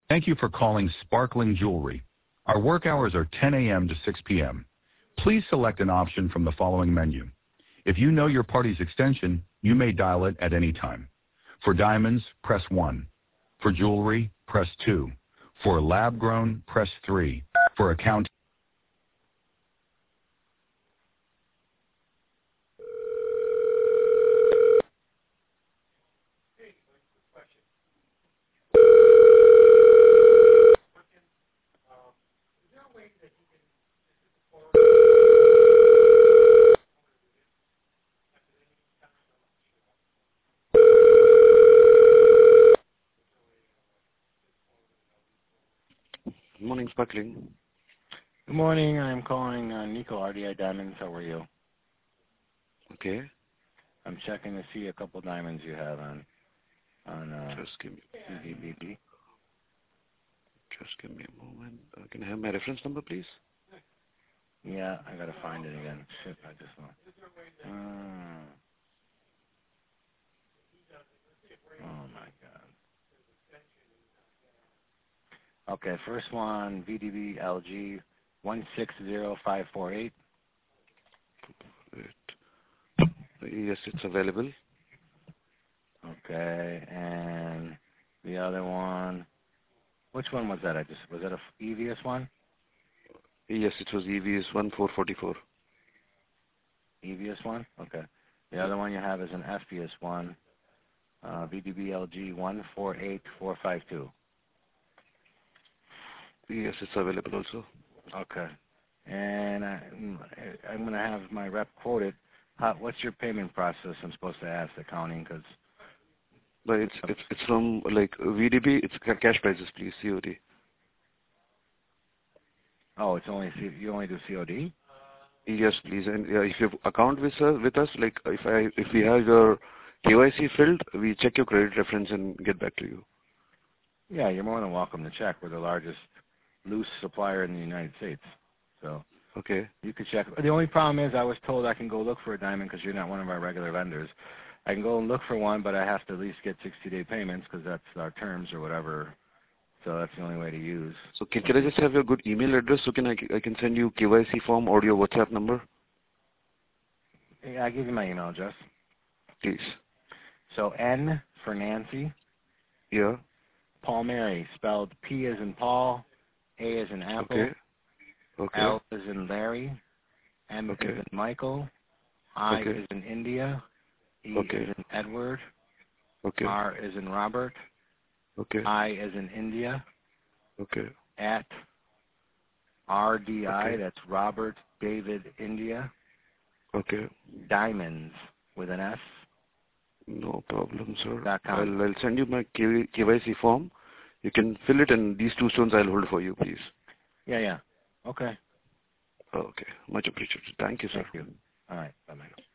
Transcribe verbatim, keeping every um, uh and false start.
Thank you for calling Sparkling Jewelry. Our work hours are ten A M to six P M Please select an option from the following menu. If you know your party's extension, you may dial it at any time. For diamonds, press one. For jewelry, press two. For lab-grown, press three. For account. Good morning, Sparkling. Good morning. I'm calling uh, Nico R D I Diamonds. How are you? Okay. I'm checking to see a couple diamonds you have on on uh, Just give me, C V B B. just give me a moment. Uh, can I have my reference number, please? Yeah, I gotta find it again. Shit, I just want. Uh, oh my god. Okay, first one V D B L G one six zero five four eight. Wait. Yes, it's available. Okay, and the other one. Which one was that? I just was that a E V S one? Yes, it was E V S one four four four. E V S one? Okay. The other one you have is an F P S one, uh, V D B L G one four eight four five two. Yes, it's available also. Okay. And I, I'm going to have my rep quote it. How, what's your payment process? I'm supposed to ask the accounting because. But it's it's it's from like V D B. It's ca- cash prices, please. C O D. Oh, it's only C, you only do C O D? Yes, please. And uh, if you have account with us, with us, like if I if we have your K Y C filled, we check your credit reference and get back to you. Yeah, you're more than welcome to check. We're the largest loose supplier in the United States. So Okay. you could check. The only problem is I was told I can go look for a diamond because you're not one of our regular vendors. I can go and look for one, but I have to at least get sixty-day payments because that's our terms or whatever. So that's the only way to use. So can, can I just have your good email address so can I, I can send you K Y C form or your WhatsApp number? Yeah, I'll give you my email address. Please. So N for Nancy, Yeah. Paul Mary, spelled P as in Paul, A as in Apple, Okay. Okay. L as in Larry, M Okay. as in Michael, I Okay. as in India, E Okay. as in Edward, Okay. R as in Robert, Okay. I as in India, Okay. at R D I, Okay. that's Robert David India, Okay. Diamonds with an S, No problem, sir. dot com. I'll, I'll send you my K Y C form. You can fill it and these two stones I'll hold for you, please. Yeah, yeah. Okay. Okay. Much appreciated. Thank you, sir. Thank you. All right. Bye-bye.